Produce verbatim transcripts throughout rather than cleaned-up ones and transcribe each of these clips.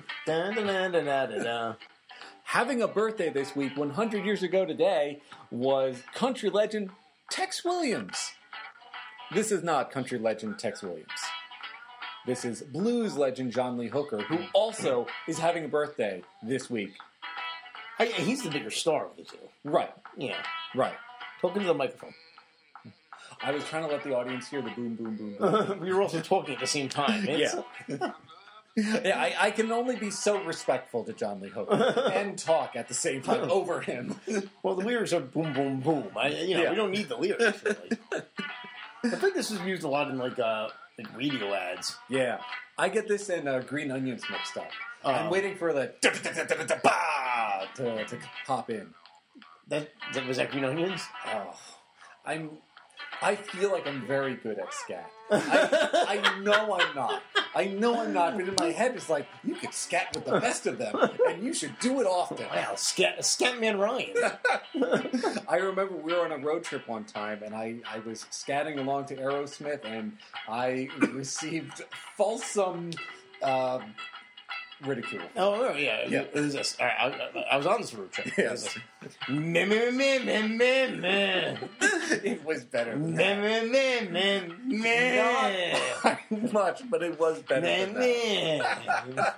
Da, da, da, da, da, da, da. Having a birthday this week, one hundred years ago today, was country legend Tex Williams. This is not country legend Tex Williams. This is blues legend John Lee Hooker, who also is having a birthday this week. I, he's the bigger star of the two. Right, Yeah. right. Talking to the microphone. I was trying to let the audience hear the boom, boom, boom, boom. We were also talking at the same time. It's, Yeah. Yeah, I, I can only be so respectful to John Lee Hooker and talk at the same time over him. Well, the lyrics are boom, boom, boom. I, you know, Yeah. we don't need the lyrics, really. I think this is used a lot in, like, uh, like radio ads. Yeah, I get this in uh, Green Onions mixed up. Oh. I'm waiting for the da-da-da-da-da-da-ba to, to pop in. That, that was that Green Onions? Oh, I'm. I feel like I'm very good at scat. I, I know I'm not. I know I'm not, but in my head it's like, you could scat with the best of them, and you should do it often. Wow, Scat, Scatman Ryan. I remember we were on a road trip one time, and I, I was scatting along to Aerosmith, and I received fulsome uh, ridicule. Oh, oh, yeah. Yeah. It was this. All right, I, I was on this road trip. Yes. Meh, meh, meh, meh, meh, meh. It was better than Meh, that. meh, meh, meh, meh. Not by much, but it was better Meh, than that.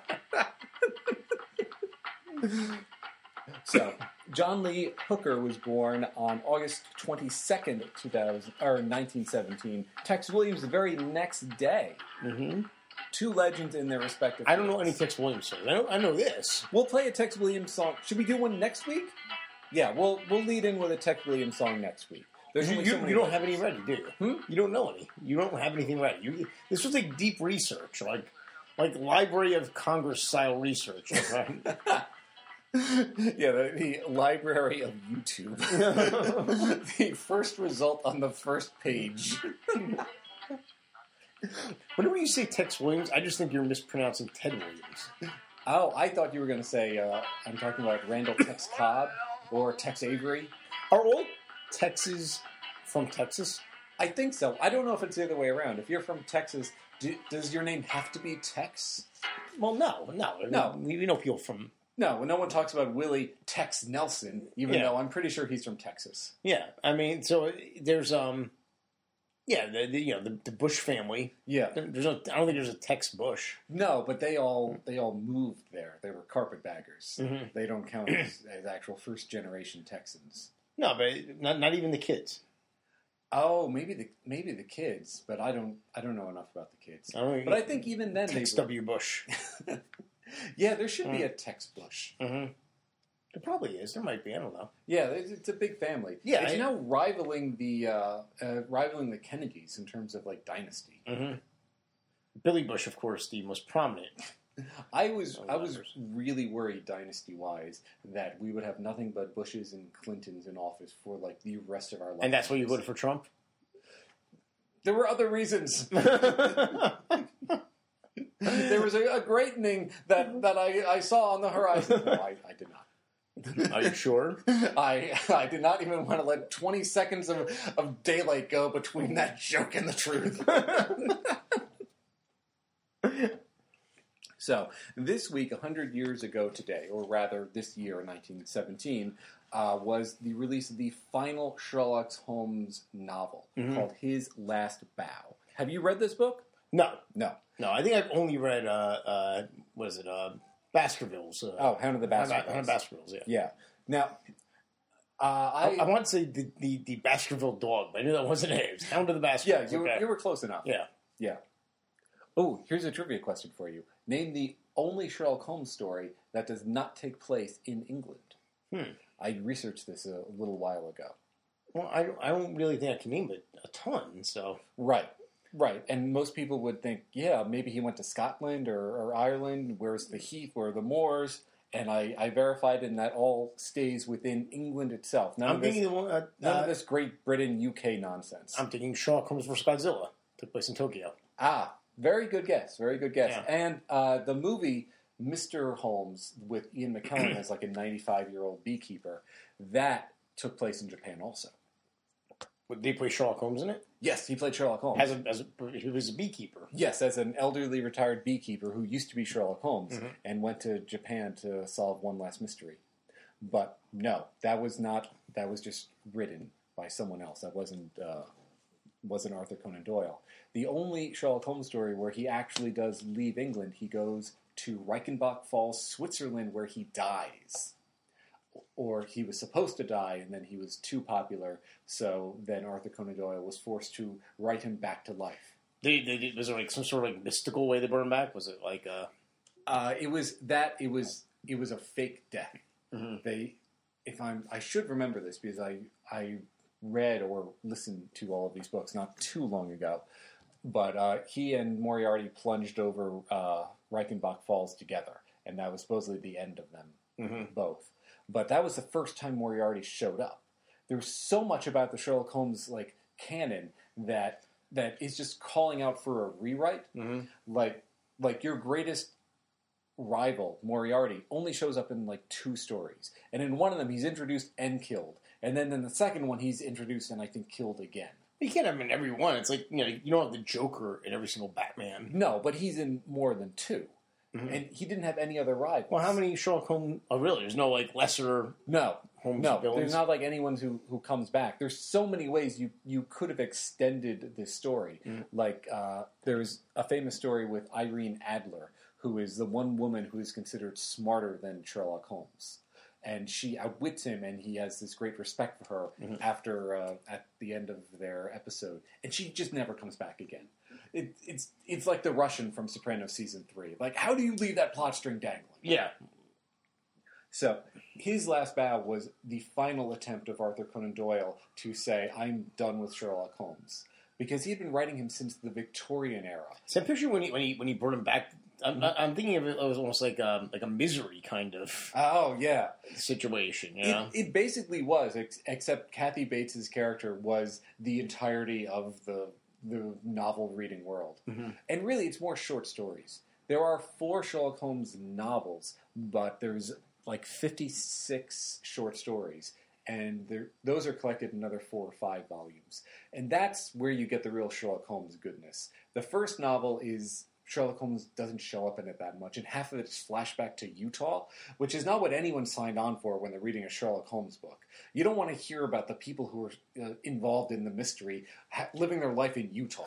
meh. So, John Lee Hooker was born on August twenty-second, two thousand, or nineteen seventeen. Tex Williams the very next day. Mm-hmm. Two legends in their respective I don't know fields. any Tex Williams songs. I know, I know this. We'll play a Tex Williams song. Should we do one next week? Yeah, we'll we'll lead in with a Tex Williams song next week. There's You, only you, so many you don't have legends. any ready, do you? Hmm? You don't know any. You don't have anything ready. You, this was like deep research, like like Library of Congress style research. Right? Yeah, the, the library of YouTube. The first result on the first page. Whenever you say Tex Williams, I just think you're mispronouncing Ted Williams. Oh, I thought you were going to say, uh, I'm talking about Randall Tex Cobb or Tex Avery. Are all Texas from Texas? I think so. I don't know if it's the other way around. If you're from Texas, do, does your name have to be Tex? Well, no, no, No. We, we know people from. No, no one talks about Willie Tex Nelson, even Yeah. though I'm pretty sure he's from Texas. Yeah, I mean, so there's um, yeah, the, the you know the, the Bush family. Yeah. There- There's no, I don't think there's a Tex Bush. No, but they all they all moved there. They were carpetbaggers. Mhm. They don't count as, as actual first generation Texans. No, but not not even the kids. Oh, maybe the maybe the kids, but I don't I don't know enough about the kids. I don't But I think even then Tex they W. Bush. yeah, there should be a Tex Bush. Mm-hmm. There probably is. There might be. I don't know. Yeah, it's, it's a big family. Yeah, it's I- now rivaling the uh, uh, rivaling the Kennedys in terms of like dynasty. Mm-hmm. Billy Bush, of course, the most prominent. I was Oh, I was members. really worried dynasty wise that we would have nothing but Bushes and Clintons in office for like the rest of our lives. And that's why you voted for Trump? There were other reasons. There was a, a greatening that, that I, I saw on the horizon. No, I, I did not. Are you sure? I I did not even want to let twenty seconds of, of daylight go between that joke and the truth. So, this week, one hundred years ago today, or rather this year, nineteen seventeen, uh, was the release of the final Sherlock Holmes novel Mhm. called His Last Bow. Have you read this book? No. No. No, I think I've only read, uh, uh, what is it, uh, Baskervilles. Uh, Oh, Hound of the Baskervilles. Hound of Baskervilles, yeah. Yeah. Now, uh, I, I, I want to say the, the, the Baskerville dog, but I knew that wasn't it. It was Hound of the yeah, Baskervilles. you, were- okay. you were close enough. Yeah. Yeah. Oh, here's a trivia question for you. Name the only Sherlock Holmes story that does not take place in England. Hmm. I researched this a little while ago. Well, I don't, I don't really think I can name it a ton, so. Right, right. And most people would think, yeah, maybe he went to Scotland or, or Ireland. Where's the Heath? Where are the moors? And I, I verified, and that all stays within England itself. None, I'm of this, thinking the one, uh, none uh, of this Great Britain, U K nonsense. I'm thinking Sherlock Holmes versus Godzilla. Took place in Tokyo. Ah, very good guess. Very good guess. Yeah. And uh, the movie Mister Holmes with Ian McKellen as like a ninety-five-year-old beekeeper, that took place in Japan also. Would they play Sherlock Holmes in it? Yes, he played Sherlock Holmes. As a, as a, he was a beekeeper. Yes, as an elderly retired beekeeper who used to be Sherlock Holmes Mm-hmm. and went to Japan to solve one last mystery. But no, that was not. That was just written by someone else. That wasn't uh, wasn't Arthur Conan Doyle. The only Sherlock Holmes story where he actually does leave England, he goes to Reichenbach Falls, Switzerland, where he dies. Or he was supposed to die, and then he was too popular, so then Arthur Conan Doyle was forced to write him back to life. They, they, did- was there like some sort of like mystical way they brought him back? Was it like uh Uh, it was that it was it was a fake death. Mhm. They, if I'm, I should remember this because I I read or listened to all of these books not too long ago, but uh, he and Moriarty plunged over uh, Reichenbach Falls together, and that was supposedly the end of them Mhm. both. But that was the first time Moriarty showed up. There was so much about the Sherlock Holmes like canon that that is just calling out for a rewrite. Mhm. Like like your greatest rival Moriarty only shows up in like two stories, and in one of them he's introduced and killed, and then in the second one he's introduced and I think killed again. You can't have him in every one. It's like, you know, you don't have the Joker in every single Batman. No, but he's in more than two, Mhm. and he didn't have any other rivals. Well, how many Sherlock Holmes? Oh, really? There's no like lesser No, Holmes no. villains? There's not like anyone who who comes back. There's so many ways you you could have extended this story. Mm. Like uh, there's a famous story with Irene Adler, who is the one woman who is considered smarter than Sherlock Holmes. And she outwits him, and he has this great respect for her Mhm. after uh, at the end of their episode. And she just never comes back again. It, it's it's like the Russian from Sopranos season three. Like, how do you leave that plot string dangling? Yeah. So his last bow was the final attempt of Arthur Conan Doyle to say, "I'm done with Sherlock Holmes," because he had been writing him since the Victorian era. So I picture when he when he when he brought him back. I'm, I'm thinking of it as almost like um, like a Misery kind of Oh yeah, situation. You know? it, it basically was, ex- except Kathy Bates's character was the entirety of the the novel reading world, Mhm. and really, it's more short stories. There are four Sherlock Holmes novels, but there's like fifty-six short stories, and there, those are collected in another four or five volumes, and that's where you get the real Sherlock Holmes goodness. The first novel is Sherlock Holmes doesn't show up in it that much, and half of it is flashback to Utah, which is not what anyone signed on for when they're reading a Sherlock Holmes book. You don't want to hear about the people who are uh, involved in the mystery ha- living their life in Utah.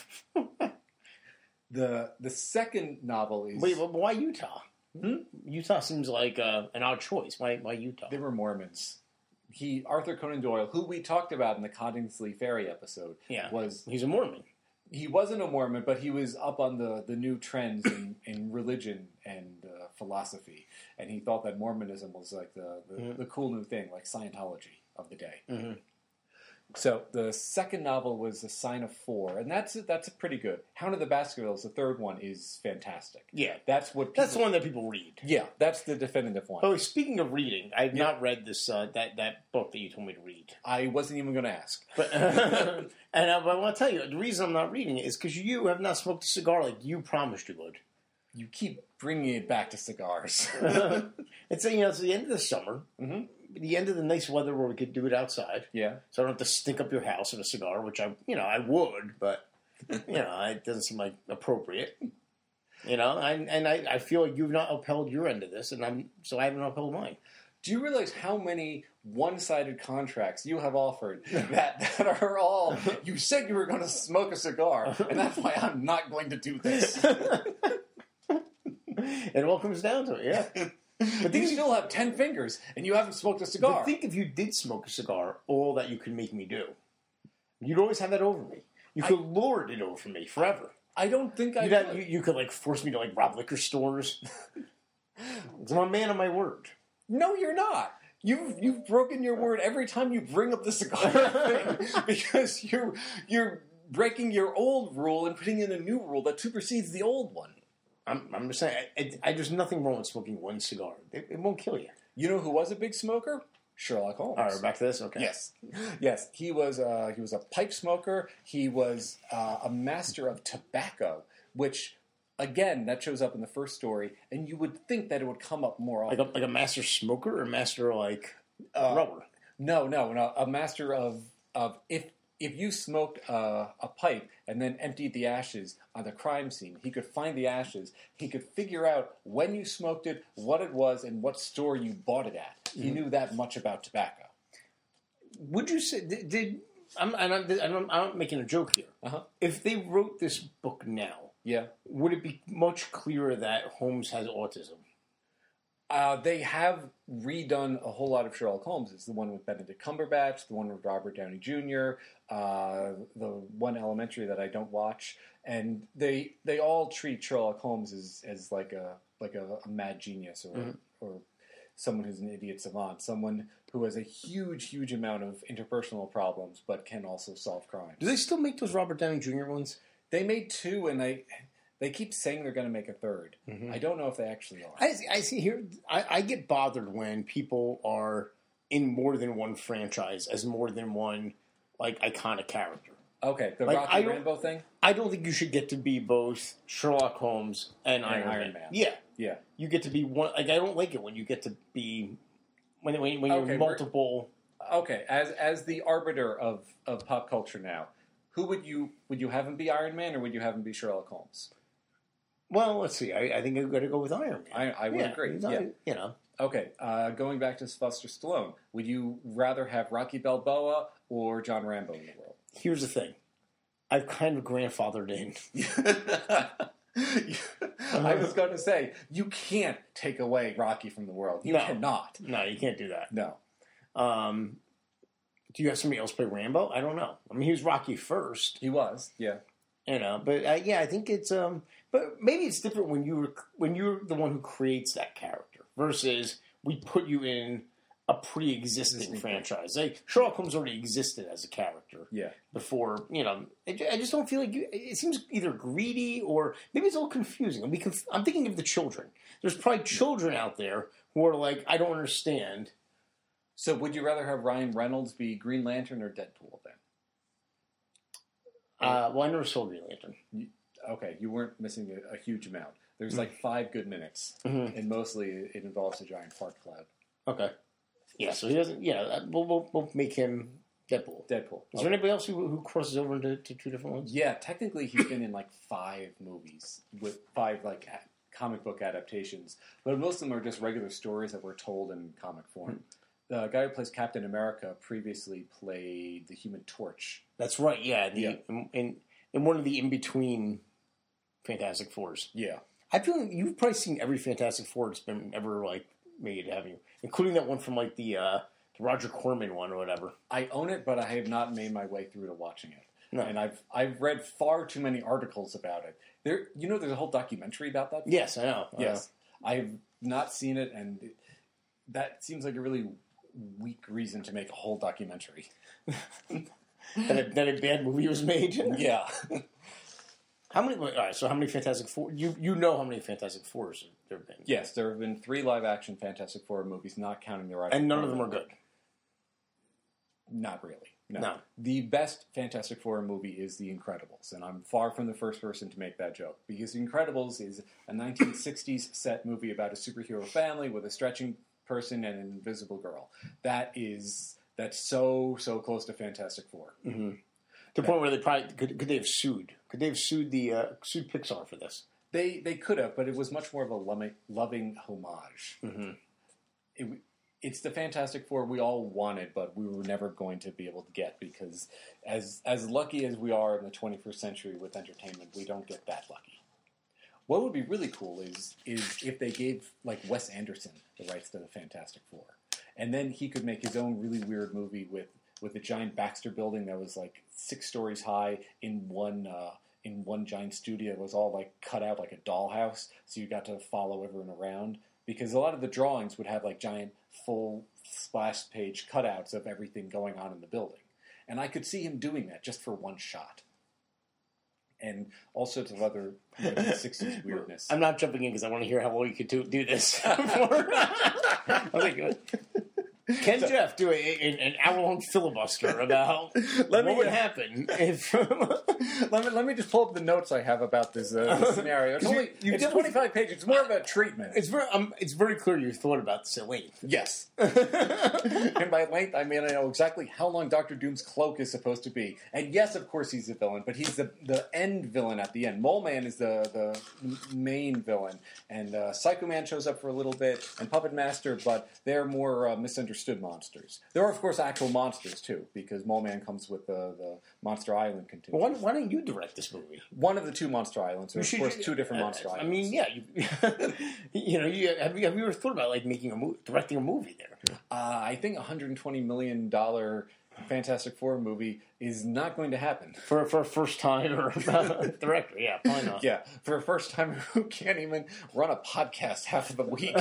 the The second novel is Wait, but why Utah? Hmm? Utah seems like uh, an odd choice. Why why Utah? they were Mormons. He Arthur Conan Doyle, who we talked about in the Coddingsley Ferry episode, Yeah, was he's a Mormon. he wasn't a Mormon, but he was up on the, the new trends in, in religion and uh, philosophy, and he thought that Mormonism was like the, the, Mhm. the cool new thing, like Scientology of the day. Mm-hmm. So the second novel was A Sign of Four, and that's that's pretty good. Hound of the Baskervilles, the third one, is fantastic. Yeah, That's what people, that's the one that people read. Yeah, that's the definitive one. Oh, speaking of reading, I've Yeah. not read this uh, that that book that you told me to read. I wasn't even going to ask. But and uh, but I want to tell you the reason I'm not reading it is because you have not smoked a cigar like you promised you would. You keep bringing it back to cigars. It's you know it's the end of the summer, Mhm. the end of the nice weather where we could do it outside, Yeah. so I don't have to stink up your house with a cigar, which I you know I would, but you know it doesn't seem like appropriate. You know, and and I, I feel like you've not upheld your end of this, and I'm so I haven't upheld mine. Do you realize how many one-sided contracts you have offered that, that are all, you said you were going to smoke a cigar, and that's why I'm not going to do this. It all comes down to it, yeah. But you still have ten fingers, and you haven't smoked a cigar. But think if you did smoke a cigar, all that you could make me do. You'd always have that over me. You could lord it over me forever. I don't think I You'd have, would. you, you could like force me to like rob liquor stores. I'm a man of my word. No, you're not. You've you've broken your word every time you bring up the cigar thing because you're you're breaking your old rule and putting in a new rule that supersedes the old one. I'm, I'm just saying, I, I, there's nothing wrong with smoking one cigar. It, it won't kill you. You know who was a big smoker? Sherlock Holmes. All right, we're back to this? Okay. Yes, yes. He was uh, he was a pipe smoker. He was uh, a master of tobacco, which again that shows up in the first story, and you would think that it would come up more often. Like a, like a master smoker or master like Uh, rubber? No, no, no. A master of of if if you smoked uh, a pipe and then emptied the ashes on the crime scene, he could find the ashes. He could figure out when you smoked it, what it was, and what store you bought it at. He mm-hmm. knew that much about tobacco. Would you say did, did I'm, and I'm, I'm, I'm not making a joke here? Uh-huh. If they wrote this book now, yeah, would it be much clearer that Holmes has autism? Uh, they have redone a whole lot of Sherlock Holmes. It's the one with Benedict Cumberbatch, the one with Robert Downey Junior, uh, the one Elementary that I don't watch, and they they all treat Sherlock Holmes as, as like a like a, a mad genius or mm-hmm. or someone who's an idiot savant, someone who has a huge huge amount of interpersonal problems but can also solve crimes. Do they still make those Robert Downey Junior ones? They made two, and they. They keep saying they're going to make a third. Mm-hmm. I don't know if they actually are. I, I see here. I, I get bothered when people are in more than one franchise as more than one like iconic character. Okay, the like, Rocky Rambo thing. I don't think you should get to be both Sherlock Holmes and, and Iron, Iron Man. Man. Yeah, yeah. You get to be one. Like I don't like it when you get to be when when, when okay, you're multiple. Okay, as as the arbiter of, of pop culture now, who would you would you have him be Iron Man or would you have him be Sherlock Holmes? Well, let's see. I, I think I've got to go with Iron Man. I, I would yeah, agree. Not, yeah. You know. Okay, uh, going back to Sylvester Stallone, would you rather have Rocky Balboa or John Rambo in the world? Here's the thing. I've kind of grandfathered in. I was going to say, you can't take away Rocky from the world. You no. cannot. No, you can't do that. No. Um, do you have somebody else play Rambo? I don't know. I mean, he was Rocky first. He was, yeah. You know, but uh, yeah, I think it's um, but maybe it's different when you were when you're the one who creates that character versus we put you in a pre-existing Existing franchise. Like Sherlock Holmes already existed as a character, yeah. Before you know, it, I just don't feel like you, it seems either greedy or maybe it's a little confusing. I'm, conf- I'm thinking of the children. There's probably children out there who are like, I don't understand. So, would you rather have Ryan Reynolds be Green Lantern or Deadpool then? Uh, well, I never saw Green Lantern. You, okay, you weren't missing a, a huge amount. There's like five good minutes, mm-hmm. and mostly it involves a giant fart cloud. Okay. Yeah, so he doesn't. Yeah, we'll, we'll, we'll make him Deadpool. Deadpool. Is okay. there anybody else who, who crosses over into to two different ones? Yeah, technically he's been in like five movies with five like a- comic book adaptations, but most of them are just regular stories that were told in comic form. Hmm. The guy who plays Captain America previously played the Human Torch. That's right. Yeah, the, yeah. In, in in one of the in between Fantastic Fours. Yeah, I feel like you've probably seen every Fantastic Four that's been ever like made, haven't you? Including that one from like the, uh, the Roger Corman one or whatever. I own it, but I have not made my way through to watching it. No. And I've I've read far too many articles about it. There, you know, there's a whole documentary about that. Yes, I know. I yes, know. I've not seen it, and it, that seems like a really weak reason to make a whole documentary. that, a, that a bad movie was made. Yeah. How many? All right. So how many Fantastic Four? You you know how many Fantastic Fours there have been? Yes, there have been three live action Fantastic Four movies, not counting the right. And none of them are good. Not really. No. no. The best Fantastic Four movie is The Incredibles, and I'm far from the first person to make that joke because The Incredibles is a nineteen sixties set movie about a superhero family with a stretching person and an invisible girl. That is that's so so close to Fantastic Four. Mm-hmm. To the point where they probably could, could they have sued? Could they have sued the uh, sued Pixar for this? They they could have, but it was much more of a loving, loving homage. Mm-hmm. It, it's the Fantastic Four we all wanted, but we were never going to be able to get because as as lucky as we are in the twenty-first century with entertainment, we don't get that lucky. What would be really cool is is if they gave like Wes Anderson the rights to the Fantastic Four, and then he could make his own really weird movie with, with a giant Baxter building that was like six stories high in one uh, in one giant studio. It was all like cut out like a dollhouse, so you got to follow everyone around. Because a lot of the drawings would have like giant full splash page cutouts of everything going on in the building, and I could see him doing that just for one shot. And all sorts of other nineteen sixties weirdness. I'm not jumping in because I want to hear how well you could do, do this. I was like, Can Jeff do a, a, an hour-long filibuster about Let what me- would happen if... let me let me just pull up the notes I have about this, uh, this scenario. It's, You- only, you it's definitely- twenty-five pages. It's more of a treatment. It's very, um, it's very clear you thought about this at length. Yes. And by length, I mean I know exactly how long Doctor Doom's cloak is supposed to be. And yes, of course, he's a villain, but he's the the end villain at the end. Mole Man is the, the main villain. And uh, Psycho Man shows up for a little bit, and Puppet Master, but they're more uh, misunderstood monsters. There are, of course, actual monsters, too, because Mole Man comes with the, the Monster Island contingent. Why, why don't you direct this movie? One of the two Monster Islands. There are, of should- course, two different I- Monster I Islands. mean, yeah, you, you know, you, have you have you ever thought about like making a movie, directing a movie there? Uh, I think a one hundred twenty million dollars Fantastic Four movie is not going to happen. For for a first time or director, yeah, probably not. Yeah, for a first timer who can't even run a podcast half of the week.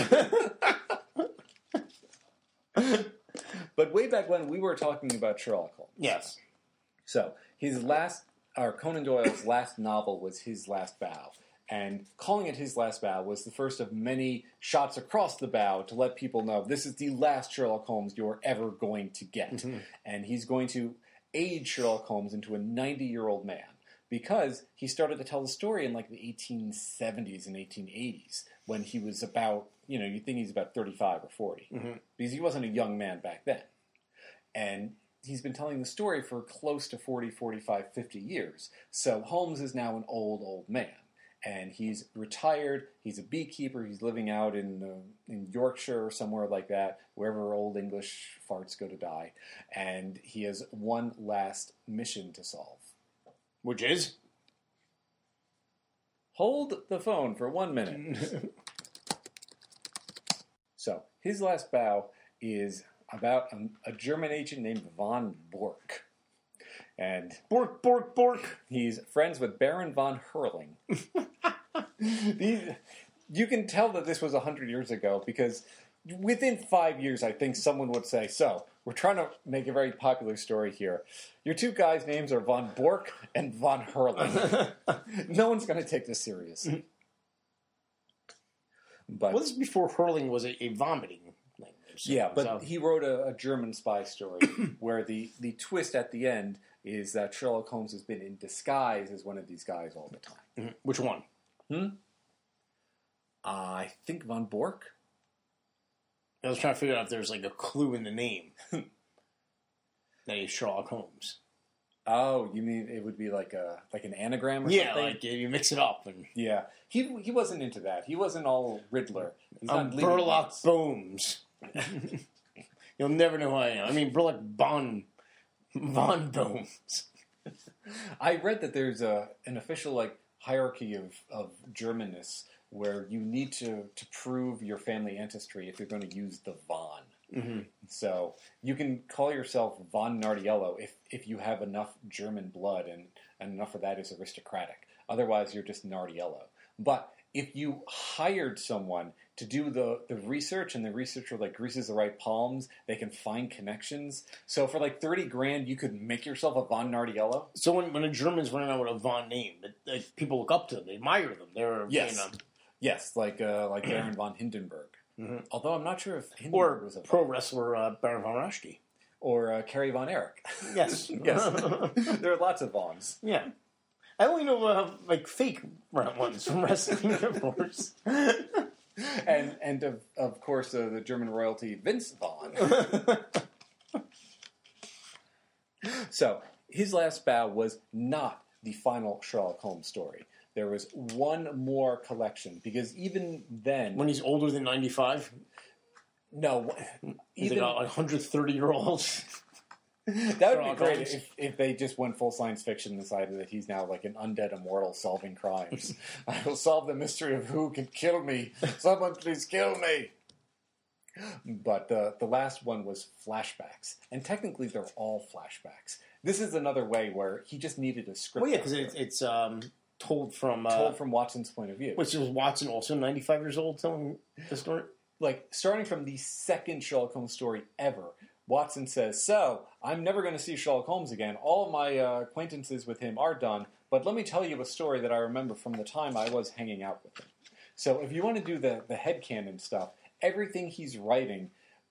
But way back when, we were talking about Sherlock Holmes. Yes. So his last, or Conan Doyle's last novel was His Last Bow. And calling it His Last Bow was the first of many shots across the bow to let people know this is the last Sherlock Holmes you're ever going to get. Mm-hmm. And he's going to age Sherlock Holmes into a ninety-year-old man because he started to tell the story in like the eighteen seventies and eighteen eighties when he was about, you know, you think he's about thirty-five or forty. Mm-hmm. Because he wasn't a young man back then. And he's been telling the story for close to forty, forty-five, fifty years. So Holmes is now an old, old man. And he's retired. He's a beekeeper. He's living out in uh, in Yorkshire or somewhere like that, wherever old English farts go to die. And he has one last mission to solve. Which is? Hold the phone for one minute. So, His Last Bow is about a, a German agent named von Bork. And Bork, Bork, Bork. he's friends with Baron von Herling. These, you can tell that this was one hundred years ago because within five years, I think someone would say, so, we're trying to make a very popular story here. Your two guys' names are von Bork and von Herling. No one's going to take this serious. But Well, this is before hurling was a, a vomiting language. So- yeah, but so- he wrote a, a German spy story where the, the twist at the end is that Sherlock Holmes has been in disguise as one of these guys all the time. Mhm. Which one? Hmm? I think von Bork. I was trying to figure out if there's like a clue in the name that he's Sherlock Holmes. Oh, you mean it would be like a like an anagram or Yeah, something? like you mix it up and Yeah, he he wasn't into that. He wasn't all Riddler. He's um, not leading Burlock these. Bones. You'll never know who I am. I mean, Burlock Bon Von Bones. I read that there's a an official like hierarchy of of Germanness where you need to to prove your family ancestry if you're going to use the von. Mm-hmm. So you can call yourself von Nardiello if if you have enough German blood and, and enough of that is aristocratic. Otherwise, you're just Nardiello. But if you hired someone to do the, the research and the researcher like greases the right palms, they can find connections. So for like thirty grand, you could make yourself a von Nardiello. So when, when a German's running out with a Von name, it, like, people look up to them, they admire them. They're Yes. you know, Yes, like uh, like Baron von Hindenburg. Mhm. Although I'm not sure if Hindenburg or was a pro wrestler uh, Baron von Raschke. or uh, Kerry von Erich. Yes, Yes, there are lots of Vons. yeah. I only know uh, like fake ones from wrestling, of course. And and of of course uh, the German royalty Vince Vaughn. So His Last Bow was not the final Sherlock Holmes story. There was one more collection because even then, When he's older than ninety-five, no, he's even like a one hundred thirty year old. that would be Sherlock great Holmes. if, if they just went full science fiction and decided that he's now like an undead immortal solving crimes. I will solve the mystery of who can kill me. Someone please kill me. But the the last one was flashbacks, and technically they're all flashbacks. This is another way where he just needed a script. Well, yeah, because it's, it's um, told from uh, told from Watson's point of view. which was Watson also ninety-five years old telling the story. Like starting from the second Sherlock Holmes story ever, Watson says, "So I'm never going to see Sherlock Holmes again. All my uh, acquaintances with him are done. But let me tell you a story that I remember from the time I was hanging out with him." So if you want to do the the headcanon stuff, everything he's writing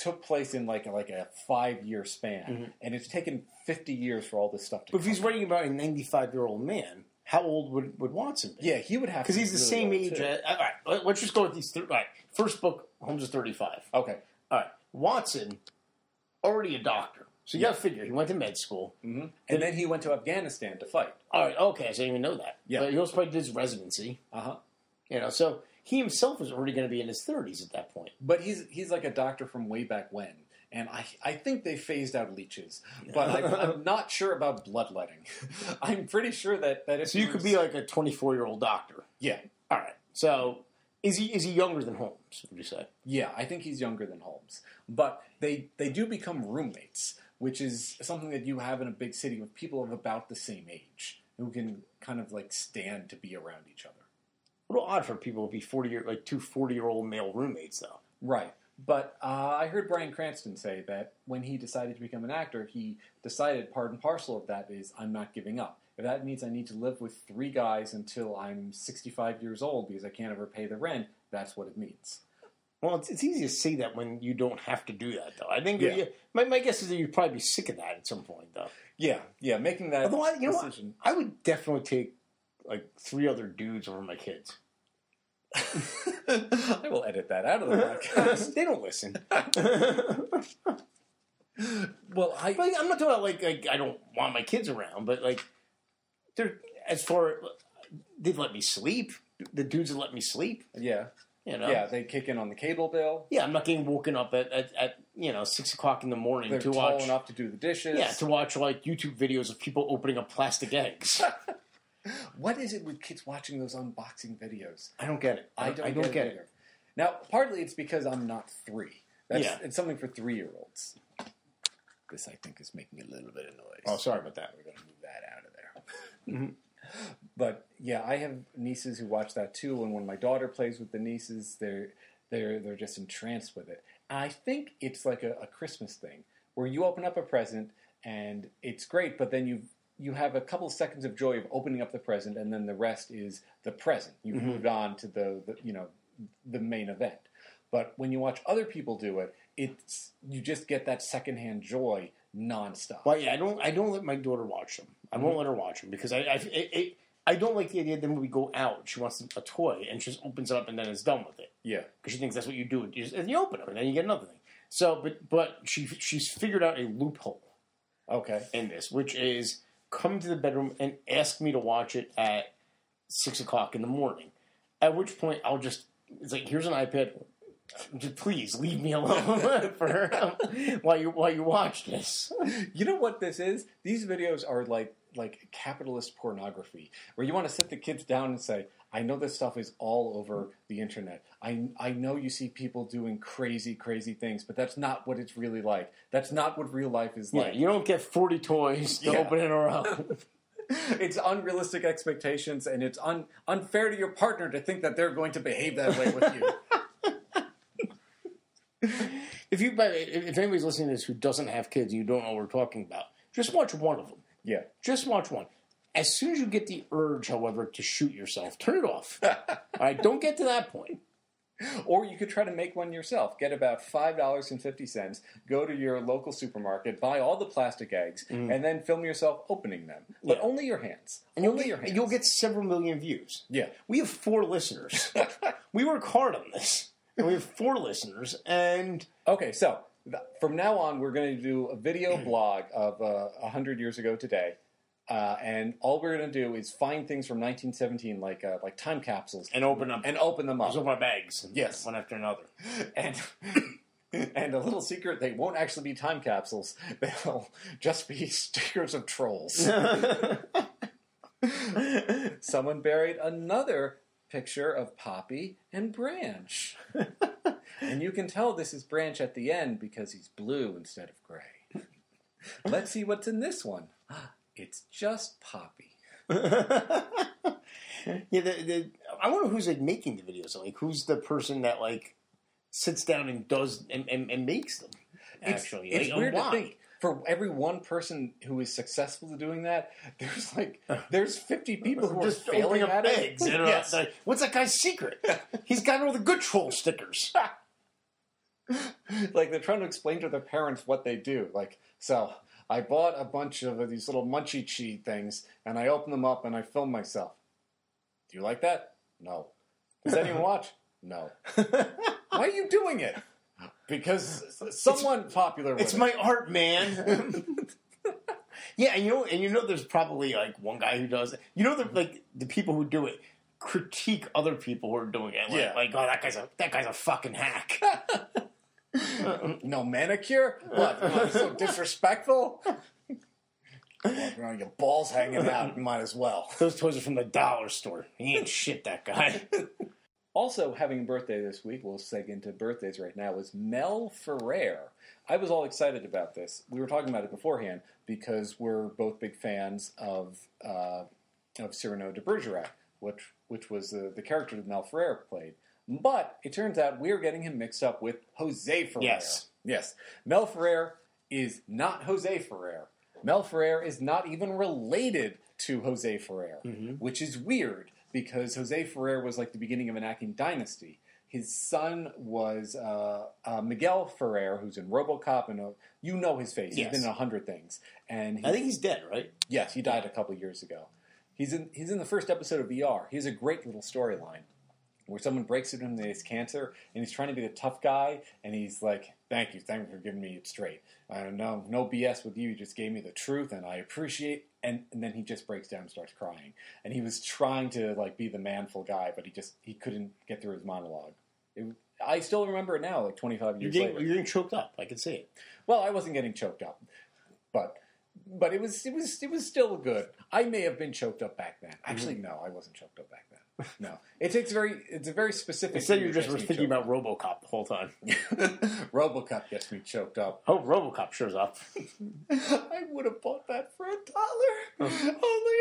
took place in like a, like a five year span, mm-hmm. and it's taken fifty years for all this stuff to. But if he's out. writing about a ninety-five year old man, how old would, would Watson be? Yeah, he would have because he's the really same age. As, all right, let's just go with these. Th- all right, first book, Holmes is thirty-five. Okay, all right, Watson, already a doctor. So you yeah. got to figure he went to med school, mm-hmm. and then he went to Afghanistan to fight. All right, okay, I didn't even know that. Yeah, but he also probably did his residency. Uh huh. You know, so he himself is already going to be in his thirties at that point. But he's he's like a doctor from way back when, and I I think they phased out leeches, but I, I'm not sure about bloodletting. I'm pretty sure that that if so you could be like a twenty-four year old doctor. Yeah. All right. So is he is he younger than Holmes? Would you say? Yeah, I think he's younger than Holmes, but they they do become roommates, which is something that you have in a big city with people of about the same age who can kind of like stand to be around each other. A little odd for people to be forty year like two forty year old male roommates though. Right. But uh, I heard Bryan Cranston say that when he decided to become an actor, he decided part and parcel of that is I'm not giving up. If that means I need to live with three guys until I'm sixty-five years old because I can't ever pay the rent, that's what it means. Well, it's, it's easy to say that when you don't have to do that, though. I think yeah. you, my, my guess is that you'd probably be sick of that at some point, though. Yeah, yeah, making that Although I, you decision. Know what? I would definitely take like three other dudes over my kids. I will edit that out of the podcast. They don't listen. Well, I, but I'm not talking about like, like I don't want my kids around, but like they're as far they've let me sleep. The dudes have let me sleep. Yeah, you know. Yeah, they kick in on the cable bill. Yeah, I'm not getting woken up at, at, at you know six o'clock in the morning they're to tall watch enough to do the dishes. Yeah, to watch like YouTube videos of people opening up plastic eggs. What is it with kids watching those unboxing videos? I don't get it. I don't, I don't get, get it. it. Now, partly it's because I'm not three. That's, yeah. It's something for three-year-olds. This, I think, is making a little bit of noise. Oh, sorry about that. We're going to move that out of there. Mm-hmm. But, yeah, I have nieces who watch that, too, and when my daughter plays with the nieces, they're they're they're just entranced with it. And I think it's like a, a Christmas thing, where you open up a present, and it's great, but then you've you have a couple of seconds of joy of opening up the present, and then the rest is the present. You've mm-hmm. moved on to the, the, you know, the main event. But when you watch other people do it, it's you just get that secondhand joy nonstop. Well, yeah, I don't, I don't let my daughter watch them. I mm-hmm. won't let her watch them because I, I, it, it, I don't like the idea that when we go out, she wants a toy and she just opens it up and then is done with it. Yeah, because she thinks that's what you do. You just, and you open it and then you get another thing. So, but but she she's figured out a loophole. Okay, in this, which is. Come to the bedroom and ask me to watch it at six o'clock in the morning. At which point I'll just it's like here's an iPad. Just please leave me alone for her while you while you watch this. You know what this is? These videos are like like capitalist pornography, where you want to sit the kids down and say, I know this stuff is all over the internet. I I know you see people doing crazy, crazy things, but that's not what it's really like. That's not what real life is like. Yeah, you don't get forty toys to yeah. open in a row. It's unrealistic expectations, and it's un, unfair to your partner to think that they're going to behave that way with you. If you, if anybody's listening to this who doesn't have kids and you don't know what we're talking about, just watch one of them. Yeah. Just watch one. As soon as you get the urge, however, to shoot yourself, turn it off. All right, don't get to that point. Or you could try to make one yourself. Get about five dollars and fifty cents, go to your local supermarket, buy all the plastic eggs, mm. and then film yourself opening them. But yeah. only your hands. And only you'll your get, hands. You'll get several million views. Yeah. We have four listeners. We work hard on this. And we have four listeners. And okay, so from now on, we're going to do a video blog of uh, one hundred years ago today. Uh, and all we're going to do is find things from nineteen seventeen, like uh, like time capsules, and open them and open them up. Just open our bags, yes, one after another. And and a little secret: they won't actually be time capsules; they'll just be stickers of trolls. Someone buried another picture of Poppy and Branch, and you can tell this is Branch at the end because he's blue instead of gray. Let's see what's in this one. It's just Poppy. yeah, the, the, I wonder who's like making the videos. Like, who's the person that like sits down and does and, and, and makes them? Actually, it's, it's like, weird why? to think. For every one person who is successful at doing that, there's like there's fifty people who just are failing up at eggs. it. And Yes. like, what's that guy's secret? He's got all the good troll stickers. Like, they're trying to explain to their parents what they do. Like, so, I bought a bunch of these little munchie cheese things, and I opened them up, and I filmed myself. Do you like that? No. Does anyone watch? No. Why are you doing it? Because someone it's, popular with It's it. my art, man. Yeah, and you know, and you know, there's probably like one guy who does it. You know, the like the people who do it critique other people who are doing it. Like, Yeah. like oh, that guy's a that guy's a fucking hack. No manicure? What? What, so disrespectful? Walking around, your balls hanging out. You might as well. Those toys are from the dollar store. He ain't shit, that guy. Also, having a birthday this week, we'll seg into birthdays right now, is Mel Ferrer. I was all excited about this. We were talking about it beforehand because we're both big fans of uh, of Cyrano de Bergerac, which which was uh, the character that Mel Ferrer played. But it turns out we're getting him mixed up with Jose Ferrer. Yes. Yes. Mel Ferrer is not Jose Ferrer. Mel Ferrer is not even related to Jose Ferrer, mm-hmm. which is weird because Jose Ferrer was like the beginning of an acting dynasty. His son was uh, uh, Miguel Ferrer, who's in RoboCop, and uh, you know his face. Yes. He's been in a hundred things. And he, I think he's dead, right? Yes, he died a couple years ago. He's in he's in the first episode of V R. He has a great little storyline where someone breaks it to him that he has cancer, and he's trying to be the tough guy, and he's like, "Thank you, thank you for giving me it straight. Uh, no, no B S with you. You just gave me the truth, and I appreciate." And, and then he just breaks down and starts crying. And he was trying to like be the manful guy, but he just he couldn't get through his monologue. It, I still remember it now, like twenty-five years you're getting, later. You're getting choked up. I can see it. Well, I wasn't getting choked up, but but it was it was it was still good. I may have been choked up back then. Actually, mm-hmm. no, I wasn't choked up back then. No, it takes very it's a very specific. Instead, you just were thinking about RoboCop the whole time. RoboCop gets me choked up. Oh, RoboCop shows up. I would have bought that for a dollar. Only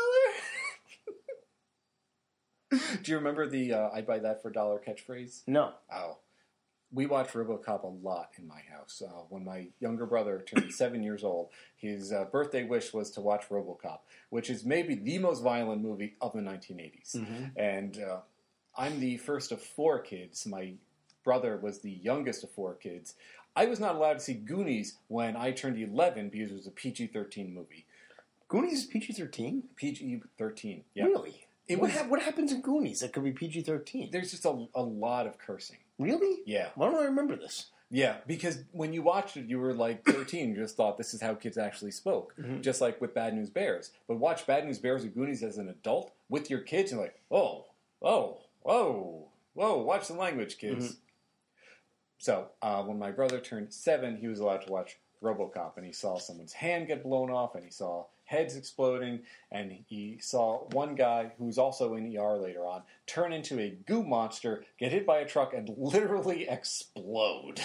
a dollar. Do you remember the uh, "I buy that for a dollar" catchphrase? No. Oh. We watched RoboCop a lot in my house. Uh, when my younger brother turned seven years old, his uh, birthday wish was to watch RoboCop, which is maybe the most violent movie of the nineteen eighties. Mm-hmm. And uh, I'm the first of four kids. My brother was the youngest of four kids. I was not allowed to see Goonies when I turned eleven because it was a P G thirteen movie. Goonies is P G thirteen? P G thirteen, yeah. Really? It what, was, ha- what happens in Goonies that could be P G thirteen? There's just a, a lot of cursing. Really? Yeah. Why don't I remember this? Yeah, because when you watched it, you were like thirteen. You just thought this is how kids actually spoke. Mm-hmm. Just like with Bad News Bears. But watch Bad News Bears or Goonies as an adult with your kids, and you're like, oh, oh, whoa, whoa, watch the language, kids. Mm-hmm. So uh, when my brother turned seven, he was allowed to watch RoboCop, and he saw someone's hand get blown off, and he saw heads exploding, and he saw one guy who was also in E R later on turn into a goo monster, get hit by a truck, and literally explode.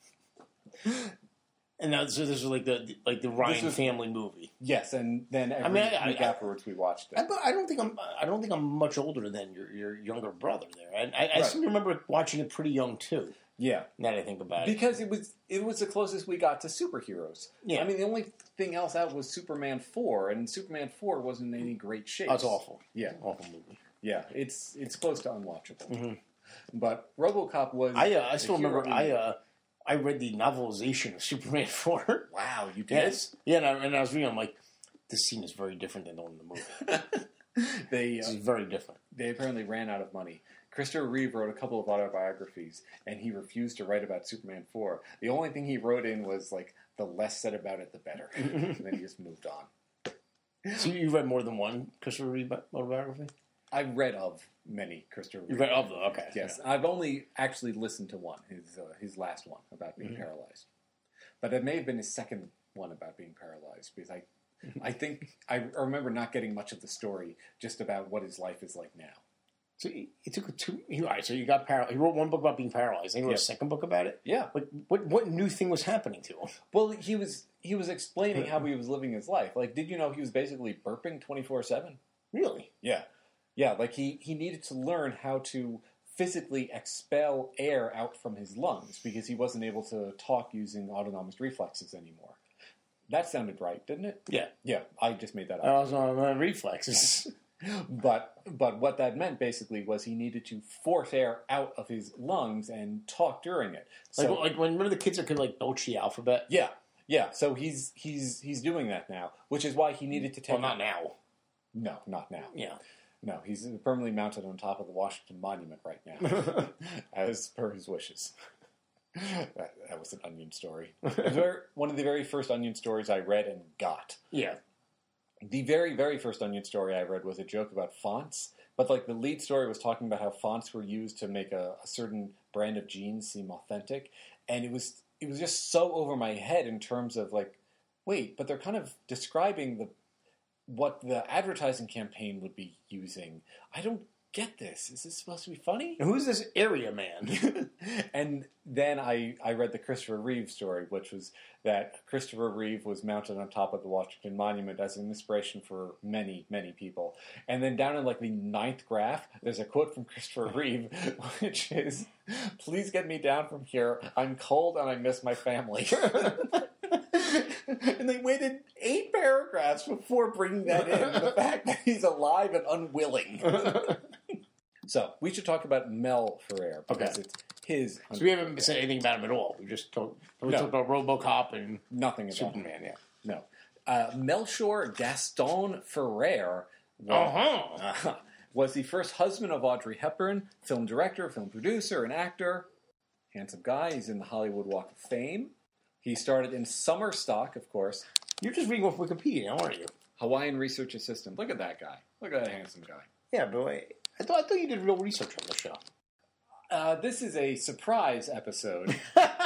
And now, so this was like the like the Ryan was, family movie. Yes, and then every I mean, I, week I, afterwards we watched it. I, I don't think I'm I don't think I'm much older than your your younger brother there. I, I, I right. seem to remember watching it pretty young too. Yeah, now that I think about it, because it was it was the closest we got to superheroes. Yeah, I mean the only thing else out was Superman four, and Superman four wasn't in any great shape. That's awful. Yeah, awful movie. Yeah, it's it's close to unwatchable. Mm-hmm. But RoboCop was. I uh, I still remember. I uh, I read the novelization of Superman four. Wow, you did? Yes. Yeah, and I, and I was reading. I'm like, this scene is very different than the one in the movie. they uh, it's very different. They apparently ran out of money. Christopher Reeve wrote a couple of autobiographies, and he refused to write about Superman four. The only thing he wrote in was, like, the less said about it, the better. And then he just moved on. So you read more than one Christopher Reeve autobiography? I read of many Christopher Reeve. You read of them, okay. Yes. Yeah. I've only actually listened to one, his uh, his last one, about being mm-hmm. paralyzed. But it may have been his second one about being paralyzed, because I, I think I remember not getting much of the story, just about what his life is like now. So he, he took two. He, all right, so you got paralyzed. He wrote one book about being paralyzed. And he wrote yep. a second book about it. Yeah. Like what? What new thing was happening to him? Well, he was he was explaining how he was living his life. Like, did you know he was basically burping twenty-four seven? Really? Yeah. Yeah. Like he he needed to learn how to physically expel air out from his lungs because he wasn't able to talk using autonomous reflexes anymore. That sounded right, didn't it? Yeah. Yeah. I just made that up. I was on my reflexes. But but what that meant basically was he needed to force air out of his lungs and talk during it. So like, like when remember the kids that could like belch the alphabet? yeah, yeah. So he's he's he's doing that now, which is why he needed to take. Well, not now. No, not now. Yeah. No, he's permanently mounted on top of the Washington Monument right now, as per his wishes. that, that was an Onion story. It was very, one of the very first Onion stories I read and got. Yeah. The very, very first Onion story I read was a joke about fonts, but like the lead story was talking about how fonts were used to make a, a certain brand of jeans seem authentic, and it was it was just so over my head in terms of like, wait, but they're kind of describing the what the advertising campaign would be using. I don't get this. Is this supposed to be funny? And who's this area man? And then I, I read the Christopher Reeve story, which was that Christopher Reeve was mounted on top of the Washington Monument as an inspiration for many, many people. And then down in like the ninth graph, there's a quote from Christopher Reeve, which is, "Please get me down from here. I'm cold and I miss my family." And they waited eight paragraphs before bringing that in, the fact that he's alive and unwilling. So, we should talk about Mel Ferrer, because Okay. it's his... So we haven't said anything about him at all. We just talked, we No. talked about RoboCop and Nothing about him. Superman, yeah. No. Uh, Melchior Gaston Ferrer was, Uh-huh. uh, was the first husband of Audrey Hepburn, film director, film producer, and actor. Handsome guy. He's in the Hollywood Walk of Fame. He started in summer stock, of course. You're just reading off Wikipedia, aren't you? Hawaiian Research Assistant. Look at that guy. Look at that handsome guy. Yeah, but wait, I thought I thought you did real research on the show. Uh, this is a surprise episode.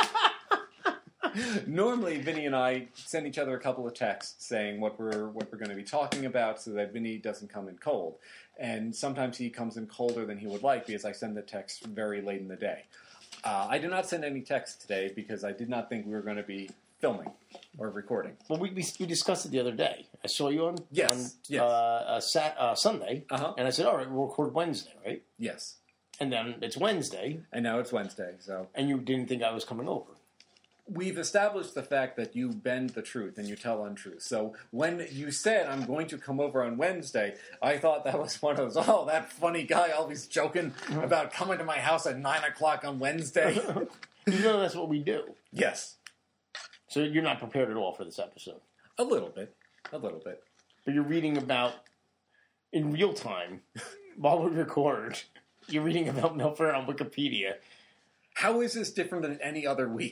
Normally, Vinny and I send each other a couple of texts saying what we're what we're going to be talking about, so that Vinny doesn't come in cold. And sometimes he comes in colder than he would like because I send the text very late in the day. Uh, I did not send any text today because I did not think we were going to be filming or recording. Well, we, we we discussed it the other day. I saw you on Yes, on yes. Uh, uh, sat, uh, Sunday, Uh-huh. and I said, "All right, we'll record Wednesday, right?" Yes. And then it's Wednesday, And now it's Wednesday, so... and you didn't think I was coming over. We've established the fact that you bend the truth and you tell untruth. So when you said, "I'm going to come over on Wednesday," I thought that was one of those, oh, that funny guy always joking about coming to my house at nine o'clock on Wednesday. You know that's what we do. Yes. So you're not prepared at all for this episode. A little bit. A little bit. But you're reading about, in real time, while we record, you're reading about Mel Ferrer on Wikipedia. How is this different than any other week?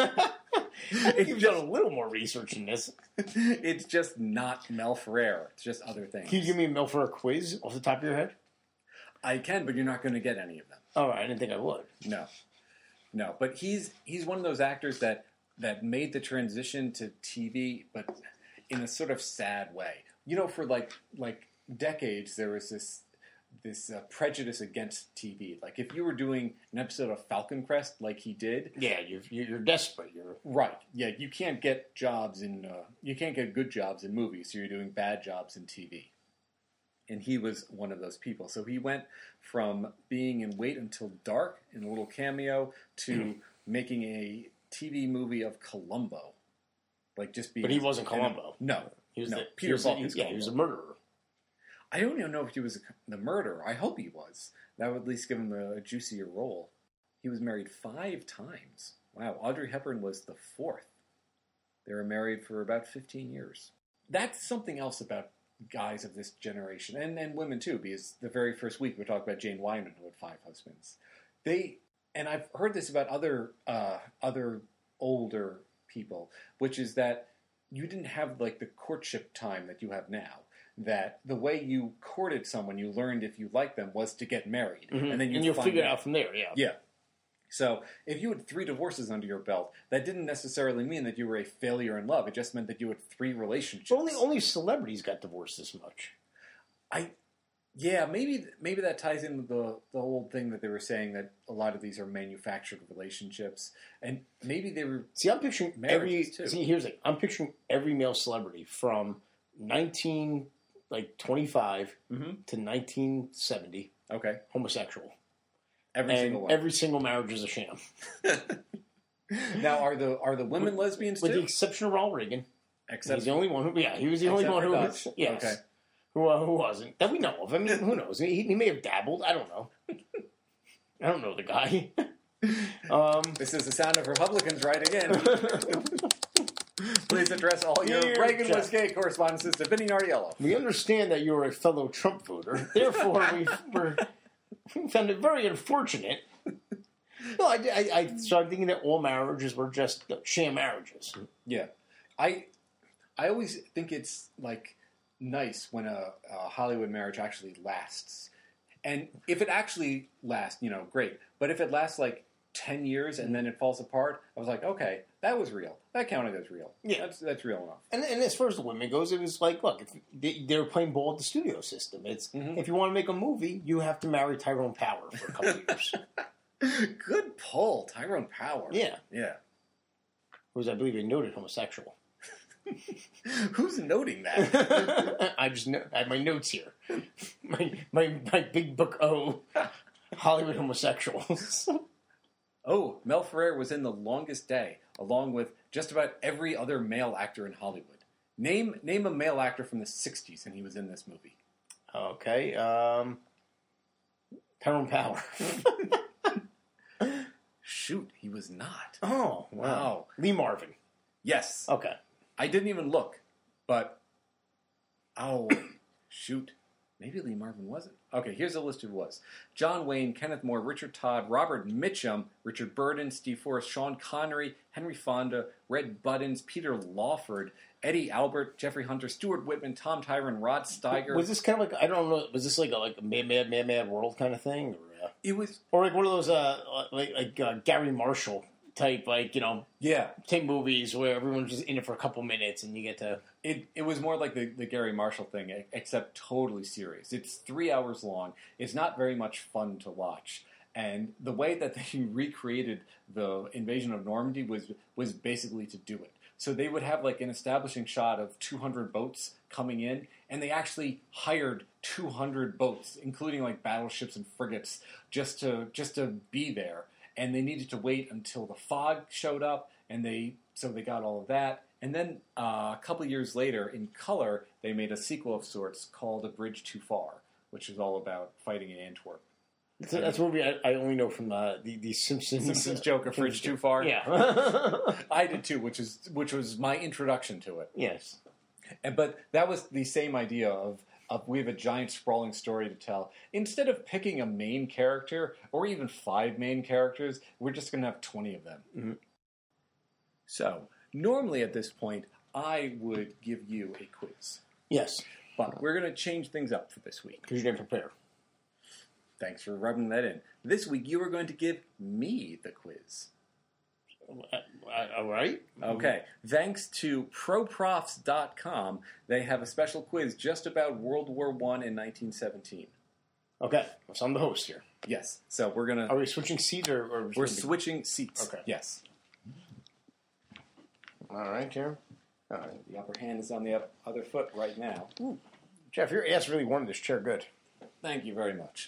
You've done a little more research in this. It's just not Mel Ferrer. It's just other things. Can you give me a Mel Ferrer quiz off the top of your head? I can, but you're not going to get any of them. All right, I didn't think I would. No. No, but he's he's one of those actors that, that made the transition to T V, but in a sort of sad way. You know, for like like decades, there was this this uh, prejudice against T V. Like, if you were doing an episode of Falcon Crest like he did... Yeah, you're, you're desperate. You're Right. Yeah, you can't get jobs in... Uh, you can't get good jobs in movies, so you're doing bad jobs in T V. And he was one of those people. So he went from being in Wait Until Dark in a little cameo to making a T V movie of Columbo. Like, just being... But he wasn't Columbo. No. He was no. the, Peter he was the- Falk he- is yeah, he was a Columbo. murderer. I don't even know if he was a, the murderer. I hope he was. That would at least give him a, a juicier role. He was married five times. Wow, Audrey Hepburn was the fourth. They were married for about fifteen years. That's something else about guys of this generation, and, and women too, because the very first week we talked about Jane Wyman, who had five husbands. They, and I've heard this about other uh, other older people, which is that you didn't have like the courtship time that you have now. That the way you courted someone, you learned if you liked them, was to get married, Mm-hmm. and then and you'd you'll figure it out from there. Yeah. Yeah. So if you had three divorces under your belt, that didn't necessarily mean that you were a failure in love. It just meant that you had three relationships. But only only celebrities got divorced this much. I, yeah, maybe maybe that ties in with the the whole thing that they were saying that a lot of these are manufactured relationships, and maybe they were. See, I'm picturing every. Marriages, too. See, here's the thing. I'm picturing every male celebrity from nineteen like twenty-five Mm-hmm. to nineteen seventy Okay, homosexual, every and single one. every single marriage is a sham, Now, are the are the women lesbians with the too? exception of Ronald Reagan. Except He's the only one who. Yeah, he was the only except one for who. Dutch. Was, yes, Okay. Who, uh, who wasn't? That we know of. I mean, who knows? He, he may have dabbled. I don't know. I don't know the guy. um, This is the sound of Republicans right again. Please address all your Dear Reagan Jeff. was gay correspondences to Vinny Nardiello. we understand that you're a fellow Trump voter. Therefore, we we're, we found it very unfortunate. No, I, I, I started thinking that all marriages were just sham marriages. Yeah, I I always think it's like nice when a, a Hollywood marriage actually lasts, and if it actually lasts, you know, great. But if it lasts like ten years and then it falls apart, I was like, okay, that was real. That counted as real. Yeah. that's that's real enough. And, and as far as the women goes, it was like, look, if they, they were playing ball at the studio system. It's Mhm. if you want to make a movie, you have to marry Tyrone Power for a couple of years. Good pull, Tyrone Power. Yeah, yeah. who's I believe a noted homosexual. Who's noting that? I just know, I have my notes here. My my my big book O, Hollywood homosexuals. Oh, Mel Ferrer was in The Longest Day, along with just about every other male actor in Hollywood. Name name a male actor from the sixties, and he was in this movie. Okay, um, Tyrone Power. Shoot, he was not. Oh wow. Wow. Lee Marvin. Yes. Okay. I didn't even look, but oh, shoot. Maybe Lee Marvin wasn't. Okay, here's a list of who was. John Wayne, Kenneth Moore, Richard Todd, Robert Mitchum, Richard Burden, Steve Forrest, Sean Connery, Henry Fonda, Red Buttons, Peter Lawford, Eddie Albert, Jeffrey Hunter, Stuart Whitman, Tom Tyron, Rod Steiger. Was this kind of like I don't know? Was this like a like a mad mad mad mad world kind of thing, or uh, It was, or like one of those uh like like uh, Gary Marshall type like you know yeah. type movies where everyone's just in it for a couple minutes and you get to It it was more like the, the Gary Marshall thing, e- except totally serious. It's three hours long. It's not very much fun to watch. And the way that they recreated the invasion of Normandy was was basically to do it. So they would have like an establishing shot of two hundred boats coming in, and they actually hired two hundred boats, including like battleships and frigates, just to just to be there. And they needed to wait until the fog showed up, and they so they got all of that. And then uh, a couple years later, in color, they made a sequel of sorts called A Bridge Too Far, which is all about fighting in Antwerp. that's, that's what we I, I only know from uh, the the Simpsons Simpsons joke, A Bridge Too Far. Yeah. I did too, which is which was my introduction to it. Yes. And, but that was the same idea of, of we have a giant sprawling story to tell. Instead of picking a main character or even five main characters, we're just going to have twenty of them. Mm-hmm. So normally at this point, I would give you a quiz. Yes. But we're going to change things up for this week. Because you didn't prepare. Thanks for rubbing that in. This week, you are going to give me the quiz. Uh, uh, all right. Okay. Thanks to pro profs dot com, they have a special quiz just about World War One in nineteen seventeen. Okay. So I'm the host here. Yes. So we're going Are to... we switching seats or, or We're switching seats. Okay. Yes. All right, Jeremy. All right. The upper hand is on the other foot right now. Jeff, your ass really wanted this chair good. Thank you very much.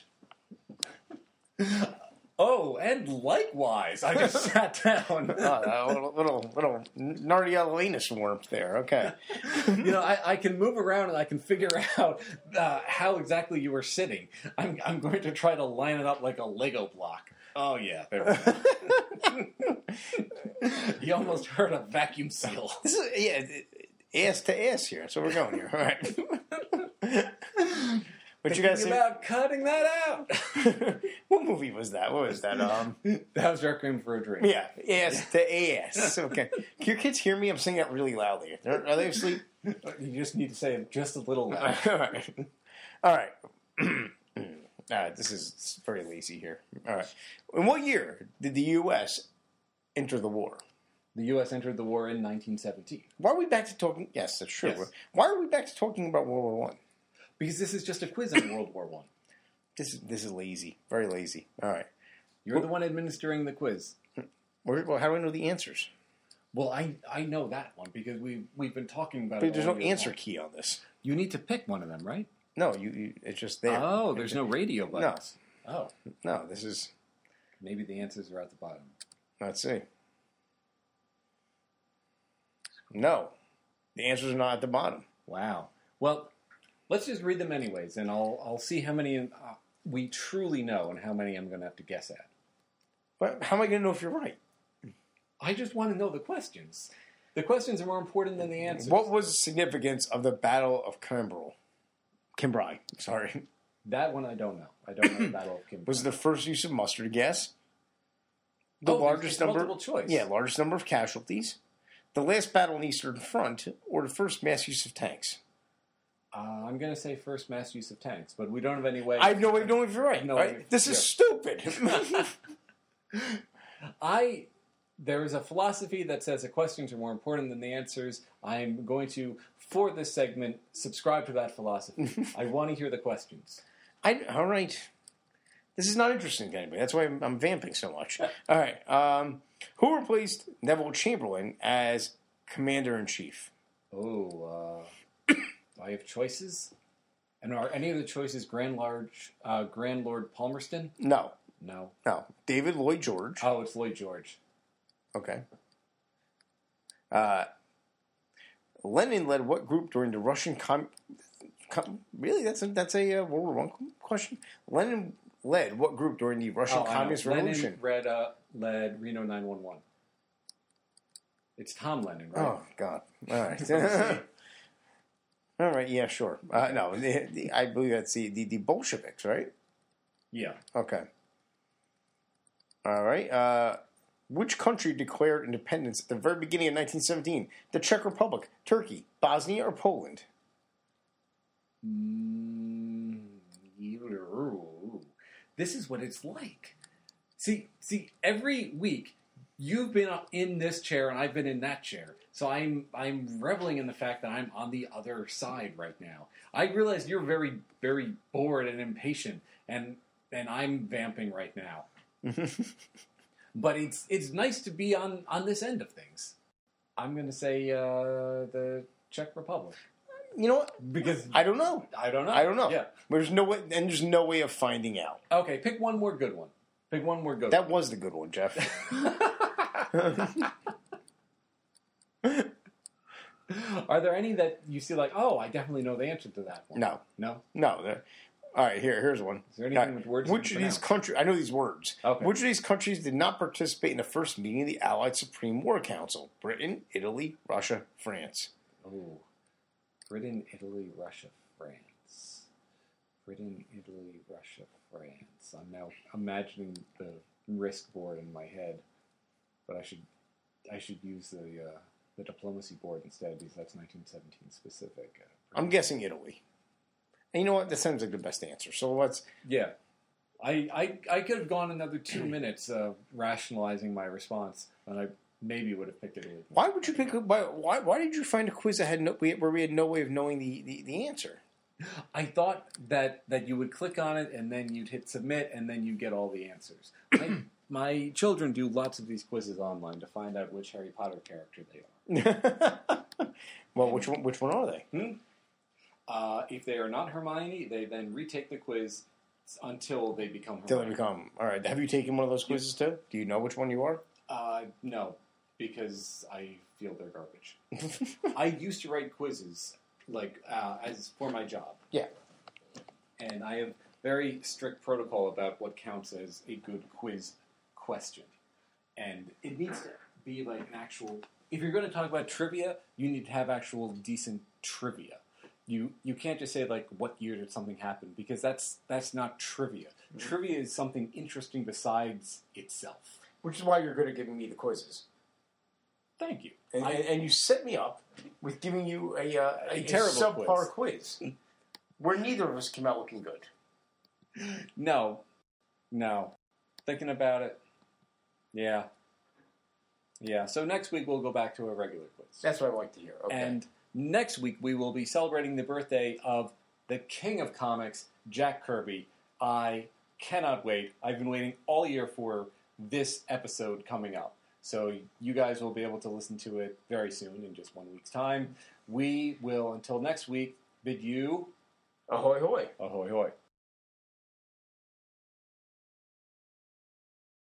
Oh, and likewise, I just sat down. Oh, a little, little, little Nardiello anus warmth there. Okay. You know, I, I can move around and I can figure out uh, how exactly you were sitting. I'm, I'm going to try to line it up like a Lego block. Oh, yeah. There we go. You almost heard a vacuum seal. This is, yeah, ass to ass here. That's where we're going here. All right. What you guys Think about cutting that out. What movie was that? What was that? Um, That was Requiem for a Dream. yeah, ass to ass. Okay. Can your kids hear me? I'm saying that really loudly. Are, are they asleep? You just need to say it just a little All louder. right. All right. All right. This is very lazy here. All right. In what year did the U S enter the war? The U S entered the war in nineteen seventeen. Why are we back to talking? Yes, that's true. Yes. Why are we back to talking about World War One? Because this is just a quiz on World War One. This is this is lazy. Very lazy. All right. You're the one administering the quiz. Where, well, how do we know the answers? Well, I I know that one because we we've been talking about But it. there's all no year answer long. key on this. You need to pick one of them, right? No, you, you it's just there. Oh, there's no radio buttons. Oh, No, this is. maybe the answers are at the bottom. Let's see. No, the answers are not at the bottom. Wow. Well, Let's just read them anyways, and I'll I'll see how many uh, we truly know and how many I'm going to have to guess at. But how am I going to know if you're right? I just want to know the questions. The questions are more important than the answers. What was the significance of the Battle of Cambrai? Cambrai, sorry. That one I don't know. I don't know the Battle of Cambrai. Was it the first use of mustard gas? The oh, largest number, multiple choice. Yeah, largest number of casualties. The last battle in the Eastern Front, or the first mass use of tanks. Uh, I'm going to say first mass use of tanks, but we don't have any way. I have no way of knowing if you're right. No right? way. This is stupid. I there is a philosophy that says the questions are more important than the answers. I'm going to, for this segment, subscribe to that philosophy. I want to hear the questions. I, all right. This is not interesting to anybody. That's why I'm, I'm vamping so much. All right. Um, who replaced Neville Chamberlain as Commander-in-Chief? Oh, uh, do I have choices? And are any of the choices Grand, Large, uh, Grand Lord Palmerston? No. No. No. David Lloyd George. Oh, it's Lloyd George. Okay. Uh, Lenin led what group during the Russian com... com really? That's a, that's a uh, World War One question? Lenin led what group during the Russian oh, Communist Lenin Revolution? Read, uh, led Reno nine one one. It's Tom Lennon, right? Oh, God. All right. All right, yeah, sure. Uh, no, the, the, I believe that's the, the, the Bolsheviks, right? Yeah. Okay. All right. Uh, which country declared independence at the very beginning of nineteen seventeen? The Czech Republic, Turkey, Bosnia, or Poland? Mm, this is what it's like. See, see, every week you've been in this chair and I've been in that chair. So I'm I'm reveling in the fact that I'm on the other side right now. I realize you're very, very bored and impatient, and and I'm vamping right now. But it's it's nice to be on, on this end of things. I'm going to say uh, the Czech Republic. You know what? Because I don't know. I don't know. I don't know. Yeah. There's no way, and there's no way of finding out. Okay, pick one more good one. Pick one more good That one. was the good one, Jeff. Are there any that you see like, oh, I definitely know the answer to that one? No. No? No. they're- All right, here, here's one. Is there anything Now, with words? Which you of can these pronounce? countries? I know these words. Okay. Which of these countries did not participate in the first meeting of the Allied Supreme War Council? Britain, Italy, Russia, France. Oh, Britain, Italy, Russia, France. Britain, Italy, Russia, France. I'm now imagining the risk board in my head, but I should I should use the uh, the diplomacy board instead because that's nineteen seventeen specific. Uh, I'm guessing Italy. And you know what? That sounds like the best answer. So let's. Yeah. I, I, I could have gone another two minutes uh, rationalizing my response, and I maybe would have picked Italy. Why would you pick? Why? Why, why did you find a quiz that had no, where we had no way of knowing the, the, the answer? I thought that, that you would click on it, and then you'd hit submit, and then you get all the answers. My, my children do lots of these quizzes online to find out which Harry Potter character they are. Well, which one? Which one are they? Hmm? Uh, if they are not Hermione, they then retake the quiz until they become Till they Hermione. become. All right. Have you taken one of those quizzes too? Do you know which one you are? Uh, no, because I feel they're garbage. I used to write quizzes like uh, as for my job. Yeah. And I have very strict protocol about what counts as a good quiz question. And it needs to be like an actual... If you're going to talk about trivia, you need to have actual decent trivia. You you can't just say, like, what year did something happen, because that's that's not trivia. Mm-hmm. Trivia is something interesting besides itself. Which is why you're good at giving me the quizzes. Thank you. And, I, and, and you set me up with giving you a, uh, a, A a terrible subpar quiz. Where neither of us came out looking good. No. No. Thinking about it. Yeah. Yeah. So next week we'll go back to a regular quiz. That's what I like to hear. Okay. And next week we will be celebrating the birthday of the king of comics, Jack Kirby. I cannot wait. I've been waiting all year for this episode coming up. So you guys will be able to listen to it very soon, in just one week's time. We will, until next week, bid you... Ahoy hoy. Ahoy hoy.